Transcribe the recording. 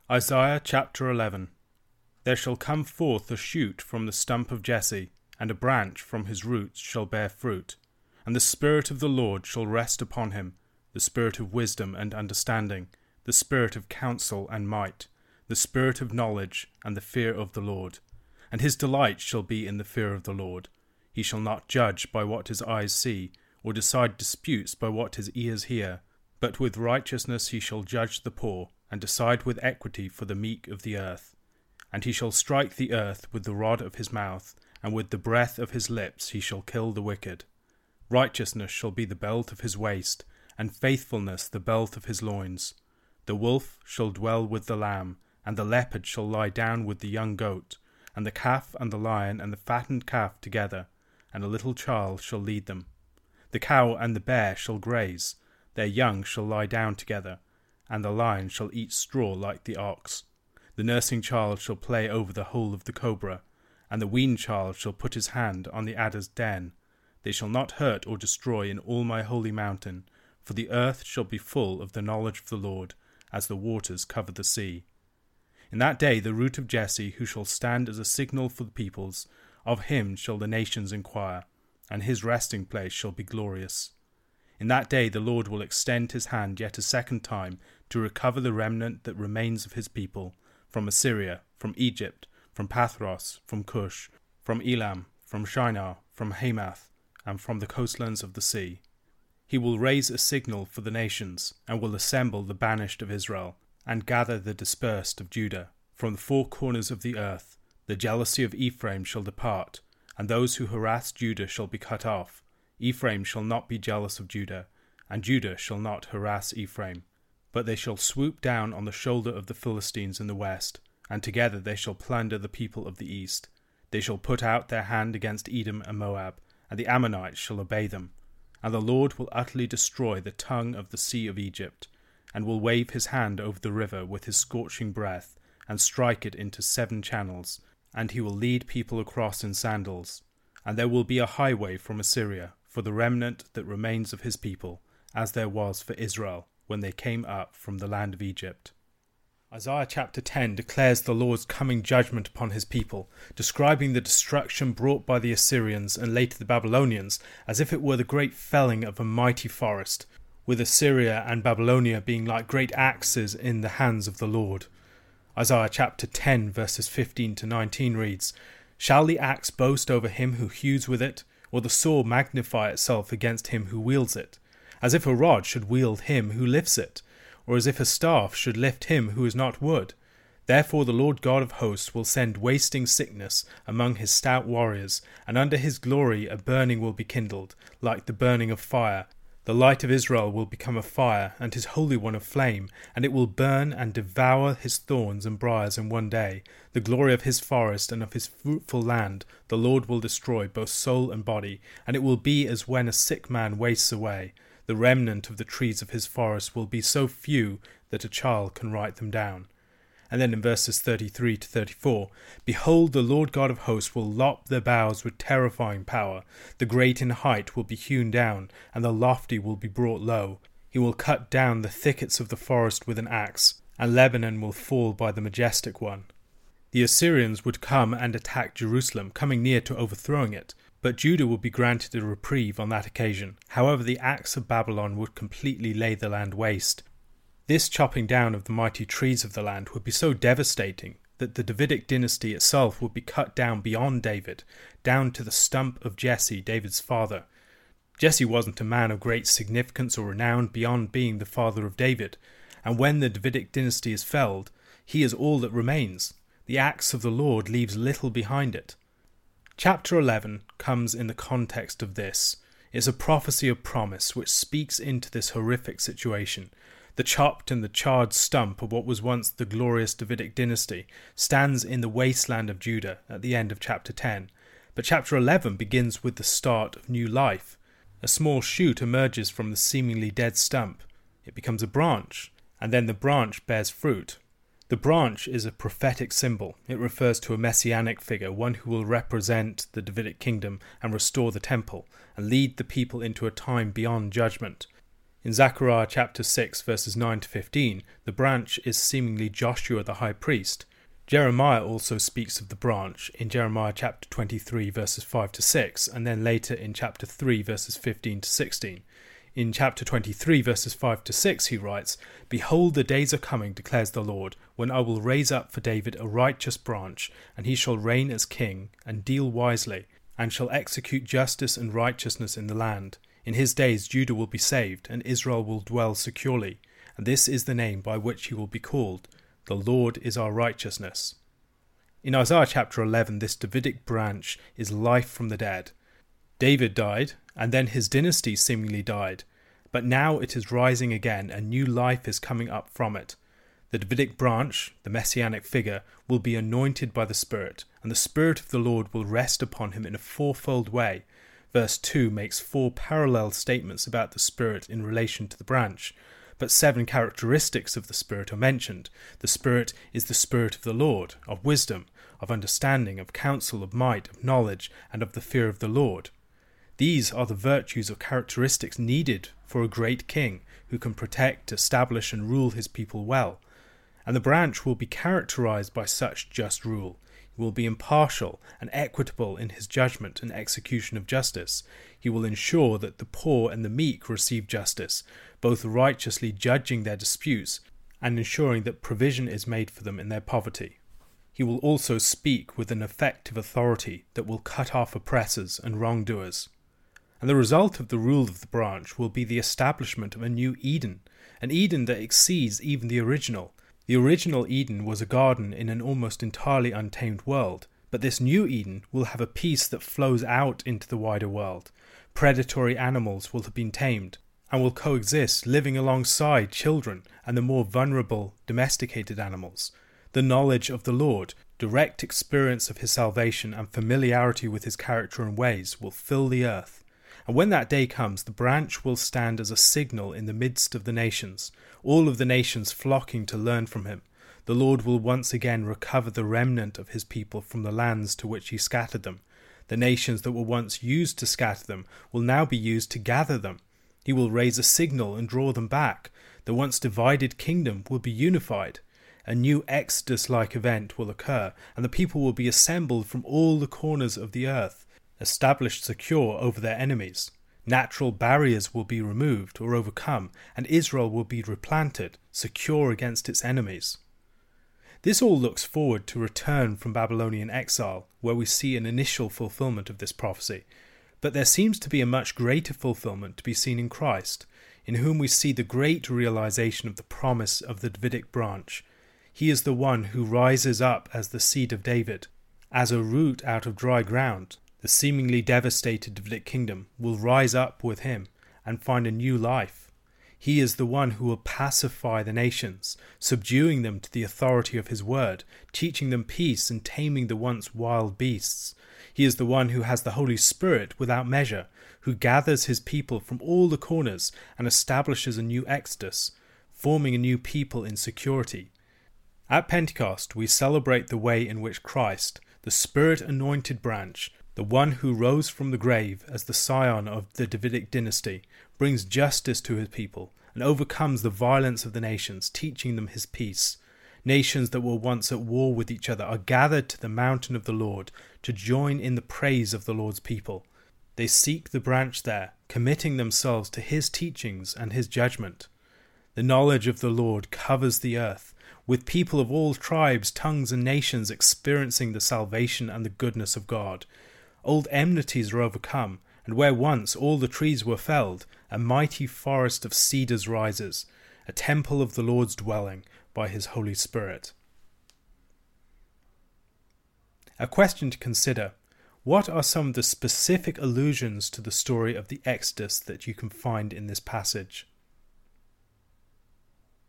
Isaiah chapter 11. There shall come forth a shoot from the stump of Jesse, and a branch from his roots shall bear fruit. And the Spirit of the Lord shall rest upon him, the Spirit of wisdom and understanding, the Spirit of counsel and might, the Spirit of knowledge and the fear of the Lord. And his delight shall be in the fear of the Lord. He shall not judge by what his eyes see, or decide disputes by what his ears hear. But with righteousness he shall judge the poor, and decide with equity for the meek of the earth. And he shall strike the earth with the rod of his mouth, and with the breath of his lips he shall kill the wicked. Righteousness shall be the belt of his waist, and faithfulness the belt of his loins. The wolf shall dwell with the lamb, and the leopard shall lie down with the young goat, and the calf and the lion and the fattened calf together, and a little child shall lead them. The cow and the bear shall graze, their young shall lie down together, and the lion shall eat straw like the ox. The nursing child shall play over the hole of the cobra, and the weaned child shall put his hand on the adder's den. They shall not hurt or destroy in all my holy mountain, for the earth shall be full of the knowledge of the Lord, as the waters cover the sea. In that day the root of Jesse, who shall stand as a signal for the peoples, of him shall the nations inquire, and his resting place shall be glorious. In that day the Lord will extend his hand yet a second time to recover the remnant that remains of his people, from Assyria, from Egypt, from Pathros, from Cush, from Elam, from Shinar, from Hamath, and from the coastlands of the sea. He will raise a signal for the nations, and will assemble the banished of Israel, and gather the dispersed of Judah. From the four corners of the earth the jealousy of Ephraim shall depart, and those who harass Judah shall be cut off. Ephraim shall not be jealous of Judah, and Judah shall not harass Ephraim. But they shall swoop down on the shoulder of the Philistines in the west, and together they shall plunder the people of the east. They shall put out their hand against Edom and Moab, and the Ammonites shall obey them. And the Lord will utterly destroy the tongue of the sea of Egypt, and will wave his hand over the river with his scorching breath, and strike it into 7 channels, and he will lead people across in sandals. And there will be a highway from Assyria for the remnant that remains of his people, as there was for Israel when they came up from the land of Egypt. Isaiah chapter 10 declares the Lord's coming judgment upon his people, describing the destruction brought by the Assyrians and later the Babylonians as if it were the great felling of a mighty forest, with Assyria and Babylonia being like great axes in the hands of the Lord. Isaiah chapter 10 verses 15 to 19 reads, "Shall the axe boast over him who hews with it, or the saw magnify itself against him who wields it? As if a rod should wield him who lifts it, or as if a staff should lift him who is not wood. Therefore the Lord God of hosts will send wasting sickness among his stout warriors, and under his glory a burning will be kindled, like the burning of fire. The light of Israel will become a fire, and his Holy One a flame, and it will burn and devour his thorns and briars in one day. The glory of his forest and of his fruitful land the Lord will destroy, both soul and body, and it will be as when a sick man wastes away. The remnant of the trees of his forest will be so few that a child can write them down." And then in verses 33 to 34, "Behold, the Lord God of hosts will lop their boughs with terrifying power. The great in height will be hewn down, and the lofty will be brought low. He will cut down the thickets of the forest with an axe, and Lebanon will fall by the majestic one." The Assyrians would come and attack Jerusalem, coming near to overthrowing it, but Judah would be granted a reprieve on that occasion. However, the axe of Babylon would completely lay the land waste. This chopping down of the mighty trees of the land would be so devastating that the Davidic dynasty itself would be cut down beyond David, down to the stump of Jesse, David's father. Jesse wasn't a man of great significance or renown beyond being the father of David, and when the Davidic dynasty is felled, he is all that remains. The axe of the Lord leaves little behind it. Chapter 11 comes in the context of this. It's a prophecy of promise which speaks into this horrific situation. The chopped and the charred stump of what was once the glorious Davidic dynasty stands in the wasteland of Judah at the end of chapter 10. But chapter 11 begins with the start of new life. A small shoot emerges from the seemingly dead stump. It becomes a branch, and then the branch bears fruit. The branch is a prophetic symbol. It refers to a messianic figure, one who will represent the Davidic kingdom and restore the temple, and lead the people into a time beyond judgment. In Zechariah chapter 6 verses 9 to 15, the branch is seemingly Joshua the high priest. Jeremiah also speaks of the branch in Jeremiah chapter 23 verses 5 to 6, and then later in chapter 3 verses 15 to 16. In chapter 23 verses 5 to 6 he writes, "Behold, the days are coming, declares the Lord, when I will raise up for David a righteous branch, and he shall reign as king, and deal wisely, and shall execute justice and righteousness in the land. In his days Judah will be saved, and Israel will dwell securely. And this is the name by which he will be called. The Lord is our righteousness." In Isaiah chapter 11, this Davidic branch is life from the dead. David died, and then his dynasty seemingly died. But now it is rising again, and new life is coming up from it. The Davidic branch, the messianic figure, will be anointed by the Spirit, and the Spirit of the Lord will rest upon him in a fourfold way. Verse 2 makes 4 parallel statements about the Spirit in relation to the branch, but 7 characteristics of the Spirit are mentioned. The Spirit is the Spirit of the Lord, of wisdom, of understanding, of counsel, of might, of knowledge, and of the fear of the Lord. These are the virtues or characteristics needed for a great king who can protect, establish, and rule his people well. And the branch will be characterized by such just rule. He will be impartial and equitable in his judgment and execution of justice. He will ensure that the poor and the meek receive justice, both righteously judging their disputes and ensuring that provision is made for them in their poverty. He will also speak with an effective authority that will cut off oppressors and wrongdoers. And the result of the rule of the branch will be the establishment of a new Eden, an Eden that exceeds even the original. The original Eden was a garden in an almost entirely untamed world, but this new Eden will have a peace that flows out into the wider world. Predatory animals will have been tamed and will coexist, living alongside children and the more vulnerable domesticated animals. The knowledge of the Lord, direct experience of his salvation, and familiarity with his character and ways will fill the earth. And when that day comes, the branch will stand as a signal in the midst of the nations, all of the nations flocking to learn from him. The Lord will once again recover the remnant of his people from the lands to which he scattered them. The nations that were once used to scatter them will now be used to gather them. He will raise a signal and draw them back. The once divided kingdom will be unified. A new Exodus-like event will occur, and the people will be assembled from all the corners of the earth, established secure over their enemies. Natural barriers will be removed or overcome, and Israel will be replanted, secure against its enemies. This all looks forward to return from Babylonian exile, where we see an initial fulfillment of this prophecy. But there seems to be a much greater fulfillment to be seen in Christ, in whom we see the great realization of the promise of the Davidic branch. He is the one who rises up as the seed of David, as a root out of dry ground. The seemingly devastated Davidic kingdom will rise up with him and find a new life. He is the one who will pacify the nations, subduing them to the authority of his word, teaching them peace and taming the once wild beasts. He is the one who has the Holy Spirit without measure, who gathers his people from all the corners and establishes a new Exodus, forming a new people in security. At Pentecost, we celebrate the way in which Christ, the Spirit-anointed branch, the one who rose from the grave as the scion of the Davidic dynasty, brings justice to his people and overcomes the violence of the nations, teaching them his peace. Nations that were once at war with each other are gathered to the mountain of the Lord to join in the praise of the Lord's people. They seek the branch there, committing themselves to his teachings and his judgment. The knowledge of the Lord covers the earth, with people of all tribes, tongues, and nations experiencing the salvation and the goodness of God. Old enmities are overcome, and where once all the trees were felled, a mighty forest of cedars rises, a temple of the Lord's dwelling by his Holy Spirit. A question to consider: what are some of the specific allusions to the story of the Exodus that you can find in this passage?